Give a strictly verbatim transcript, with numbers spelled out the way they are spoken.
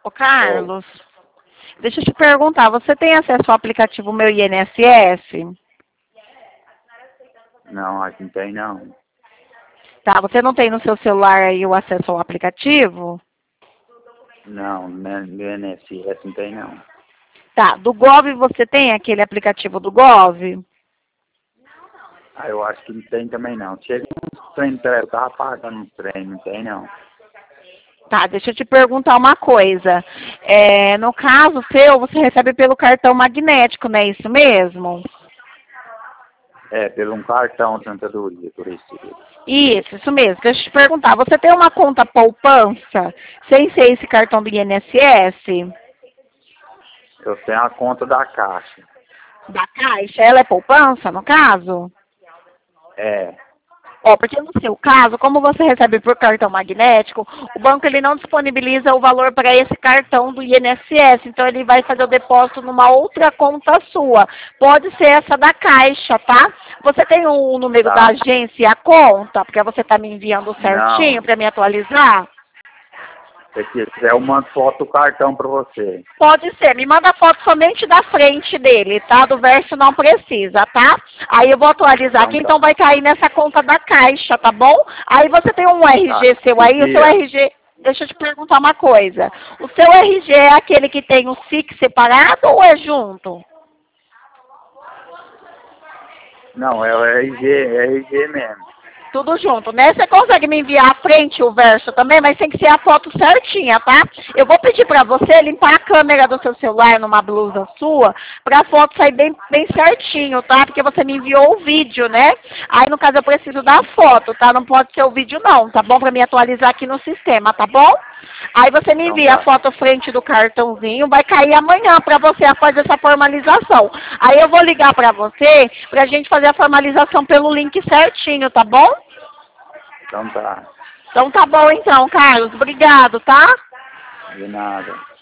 Ô, Carlos, deixa eu te perguntar, você tem acesso ao aplicativo Meu I N S S? Não, aqui não tem não. Tá, você não tem no seu celular aí o acesso ao aplicativo? Não, meu meu I N S S não tem não. Tá, do Gov você tem aquele aplicativo do Gov? Ah, eu acho que não tem também não. Chega uns trem, eu tava pagando uns trem, não tem não. Tá, deixa eu te perguntar uma coisa. É, no caso seu, você recebe pelo cartão magnético, não é isso mesmo? É, pelo um cartão Santadoria, por isso. Isso, isso mesmo. Deixa eu te perguntar, você tem uma conta poupança sem ser esse cartão do I N S S? Eu tenho a conta da Caixa. Da Caixa? Ela é poupança, no caso? É. Ó, porque no seu caso, como você recebe por cartão magnético, o banco ele não disponibiliza o valor para esse cartão do I N S S, então ele vai fazer o depósito numa outra conta sua. Pode ser essa da Caixa, tá? Você tem o número Tá. da agência e a conta, porque você está me enviando certinho para me atualizar? Se quiser, eu mando foto do cartão pra você. Pode ser, me manda foto somente da frente dele, tá? Do verso não precisa, tá? Aí eu vou atualizar Então aqui, tá. então vai cair nessa conta da Caixa, tá bom? Aí você tem um R G Tá. seu aí, o seu Dia. R G... Deixa eu te perguntar uma coisa. O seu R G é aquele que tem o S I C separado ou é junto? Não, é o R G, é R G mesmo. Tudo junto, né? Você consegue me enviar a frente e o verso também, mas tem que ser a foto certinha, tá? Eu vou pedir pra você limpar a câmera do seu celular numa blusa sua, pra foto sair bem, bem certinho, tá? Porque você me enviou o vídeo, né? Aí, no caso, eu preciso da foto, tá? Não pode ser o vídeo, não, tá bom? Pra me atualizar aqui no sistema, tá bom? Aí você me envia Então a tá. foto frente do cartãozinho, vai cair amanhã pra você fazer essa formalização. Aí eu vou ligar pra você pra gente fazer a formalização pelo link certinho, tá bom? Então tá. Então tá bom então, Carlos. Obrigado, tá? De nada.